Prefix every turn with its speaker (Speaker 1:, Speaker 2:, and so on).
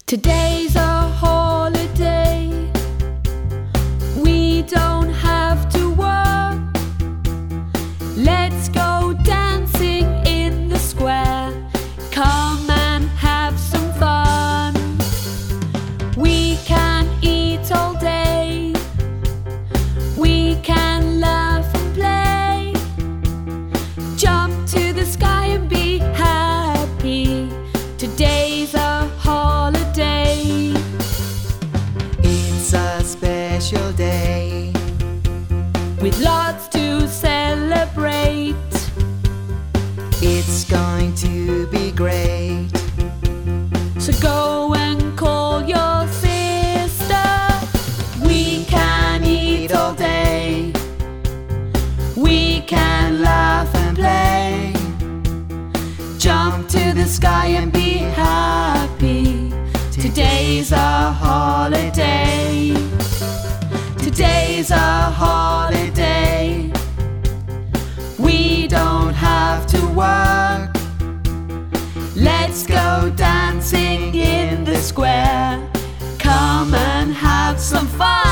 Speaker 1: Today's a holiday. We don't have to work. Let's go dancing in the square. Come and have some fun. We can eat all day. We can laugh and play. Jump to the sky and be happy. Today's a holiday.
Speaker 2: It's a special day
Speaker 1: with lots to celebrate.
Speaker 2: It's going to be great.
Speaker 1: So go and call your sister. We can eat all day. We can laugh and play. Jump to the sky and be happy. Today's a holiday. Today's a holiday. We don't have to work. Let's go dancing in the square. Come and have some fun.